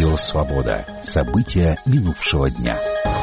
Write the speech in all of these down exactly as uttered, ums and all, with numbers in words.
Радио «Свобода». События минувшего дня.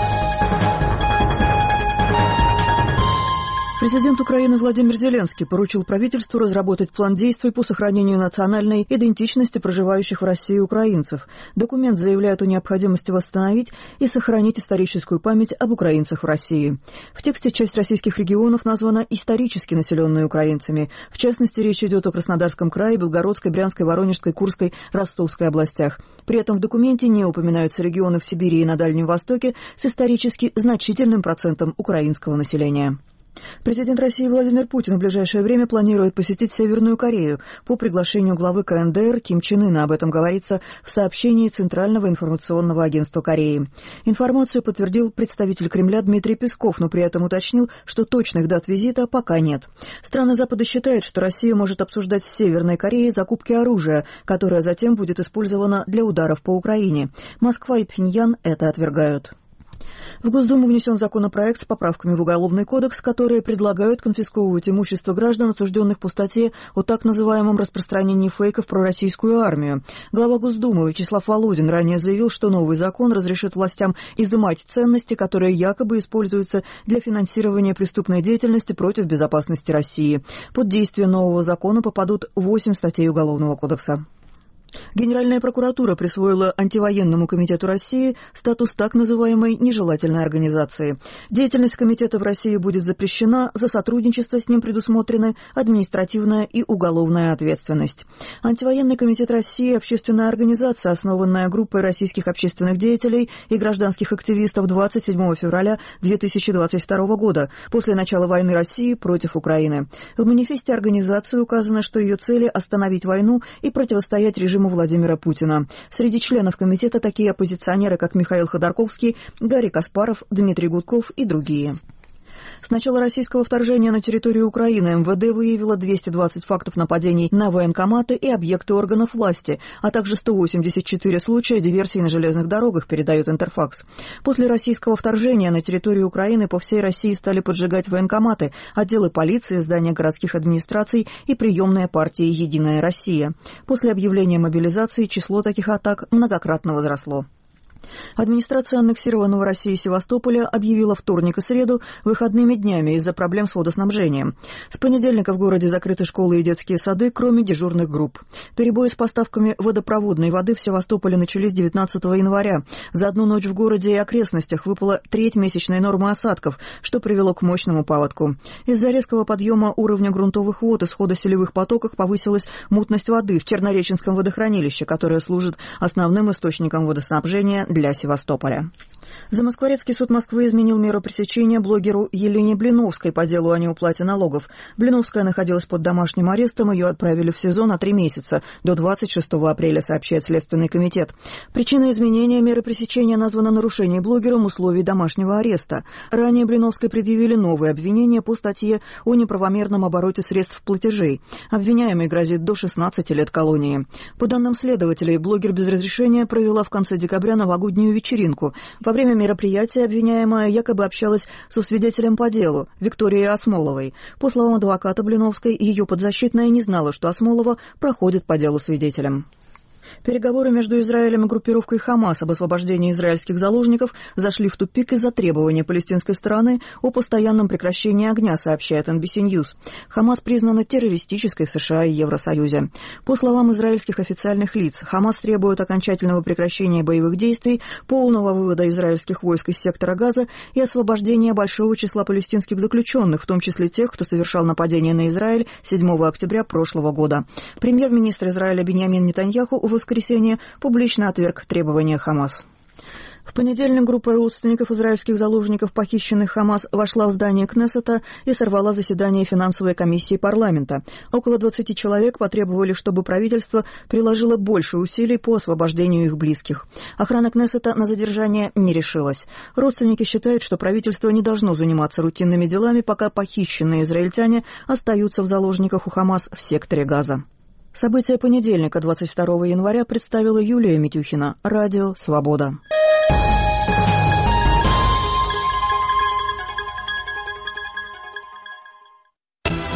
Президент Украины Владимир Зеленский поручил правительству разработать план действий по сохранению национальной идентичности проживающих в России украинцев. Документ заявляет о необходимости восстановить и сохранить историческую память об украинцах в России. В тексте часть российских регионов названа исторически населенной украинцами. В частности, речь идет о Краснодарском крае, Белгородской, Брянской, Воронежской, Курской, Ростовской областях. При этом в документе не упоминаются регионы в Сибири и на Дальнем Востоке с исторически значительным процентом украинского населения. Президент России Владимир Путин в ближайшее время планирует посетить Северную Корею по приглашению главы ка эн дэ эр Ким Чен Ына. Об этом говорится в сообщении Центрального информационного агентства Кореи. Информацию подтвердил представитель Кремля Дмитрий Песков, но при этом уточнил, что точных дат визита пока нет. Страны Запада считают, что Россия может обсуждать с Северной Кореей закупки оружия, которое затем будет использовано для ударов по Украине. Москва и Пхеньян это отвергают. В Госдуму внесен законопроект с поправками в Уголовный кодекс, которые предлагают конфисковывать имущество граждан, осужденных по статье о так называемом распространении фейков про российскую армию. Глава Госдумы Вячеслав Володин ранее заявил, что новый закон разрешит властям изымать ценности, которые якобы используются для финансирования преступной деятельности против безопасности России. Под действие нового закона попадут восемь статей Уголовного кодекса. Генеральная прокуратура присвоила Антивоенному комитету России статус так называемой нежелательной организации. Деятельность комитета в России будет запрещена, за сотрудничество с ним предусмотрены административная и уголовная ответственность. Антивоенный комитет России – общественная организация, основанная группой российских общественных деятелей и гражданских активистов двадцать седьмого февраля две тысячи двадцать второго года, после начала войны России против Украины. В манифесте организации указано, что ее цели – остановить войну и противостоять режиму Владимира Путина. Среди членов комитета такие оппозиционеры, как Михаил Ходорковский, Гарри Каспаров, Дмитрий Гудков и другие. С начала российского вторжения на территорию Украины эм вэ дэ выявило двести двадцать фактов нападений на военкоматы и объекты органов власти, а также сто восемьдесят четыре случая диверсий на железных дорогах, передает Интерфакс. После российского вторжения на территорию Украины по всей России стали поджигать военкоматы, отделы полиции, здания городских администраций и приемная партии «Единая Россия». После объявления мобилизации число таких атак многократно возросло. Администрация аннексированного Россией Севастополя объявила вторник и среду выходными днями из-за проблем с водоснабжением. С понедельника в городе закрыты школы и детские сады, кроме дежурных групп. Перебои с поставками водопроводной воды в Севастополе начались девятнадцатого января. За одну ночь в городе и окрестностях выпала треть месячной нормы осадков, что привело к мощному паводку. Из-за резкого подъема уровня грунтовых вод и схода селевых потоков повысилась мутность воды в Чернореченском водохранилище, которое служит основным источником водоснабжения для Севастополя. Замоскворецкий суд Москвы изменил меру пресечения блогеру Елене Блиновской по делу о неуплате налогов. Блиновская находилась под домашним арестом, ее отправили в СИЗО на три месяца, до двадцать шестого апреля, сообщает Следственный комитет. Причиной изменения меры пресечения названо нарушение блогером условий домашнего ареста. Ранее Блиновской предъявили новые обвинения по статье о неправомерном обороте средств платежей. Обвиняемой грозит до шестнадцати лет колонии. По данным следователей, блогер без разрешения провела в конце декабря новогоднюю вечеринку. Во время мероприятия обвиняемая якобы общалась со свидетелем по делу, Викторией Осмоловой. По словам адвоката Блиновской, ее подзащитная не знала, что Осмолова проходит по делу свидетелем. Переговоры между Израилем и группировкой «Хамас» об освобождении израильских заложников зашли в тупик из-за требования палестинской стороны о постоянном прекращении огня, сообщает эн би си News. «Хамас» признана террористической в США и Евросоюзе. По словам израильских официальных лиц, «Хамас» требует окончательного прекращения боевых действий, полного вывода израильских войск из сектора Газа и освобождения большого числа палестинских заключенных, в том числе тех, кто совершал нападение на Израиль седьмого октября прошлого года. Премьер-министр Израиля Биньямин Нетаньяху в воскресенье публично отверг требования «Хамас». В понедельник группа родственников израильских заложников, похищенных «Хамас», вошла в здание Кнессета и сорвала заседание финансовой комиссии парламента. Около двадцати человек потребовали, чтобы правительство приложило больше усилий по освобождению их близких. Охрана Кнессета на задержание не решилась. Родственники считают, что правительство не должно заниматься рутинными делами, пока похищенные израильтяне остаются в заложниках у «Хамас» в секторе Газа. События понедельника, двадцать второго января, представила Юлия Митюхина. Радио «Свобода».